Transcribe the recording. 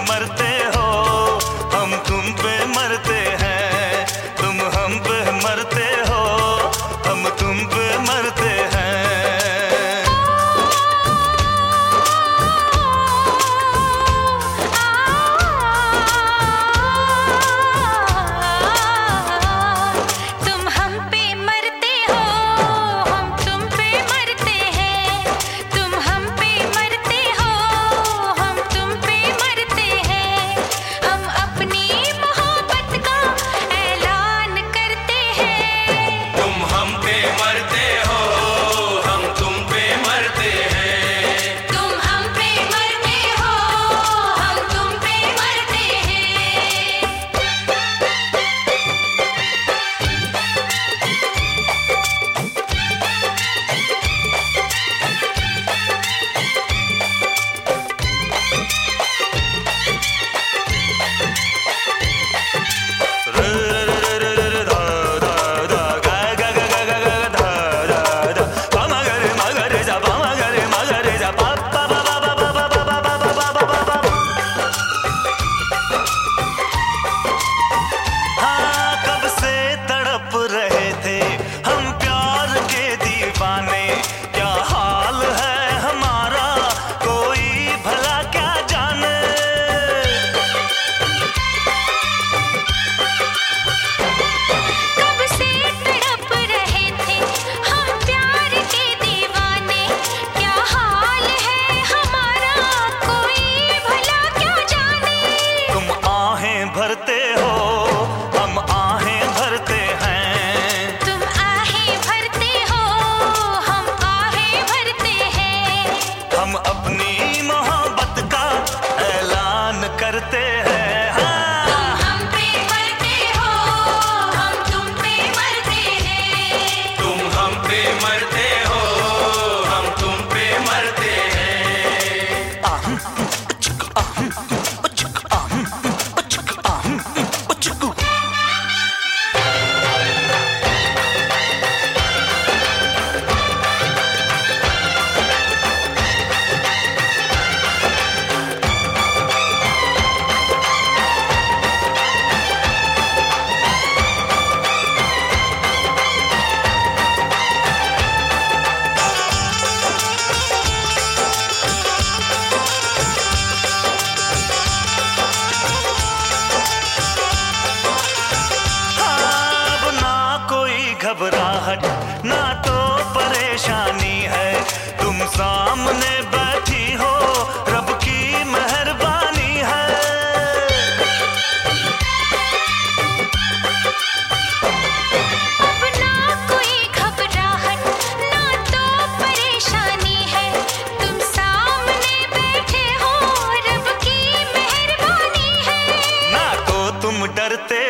मरते हो, हम तुम पे मरते हैं। तुम हम पे मरते हो, हम तुम पे मरते हैं। भरते हो, हम आहें भरते हैं। तुम आहें भरते हो, हम आहें भरते हैं। हम अपनी मोहब्बत का ऐलान करते हैं। तुम हम पे मरते हो, हम तुम पे मरते हैं। तुम हम पे मरते हो, हम तुम पे मरते हैं। घबराहट ना तो परेशानी है, तुम सामने बैठी हो, रब की मेहरबानी है। अब ना कोई घबराहट ना तो परेशानी है, तुम सामने बैठे हो, रब की मेहरबानी है। ना तो तुम डरते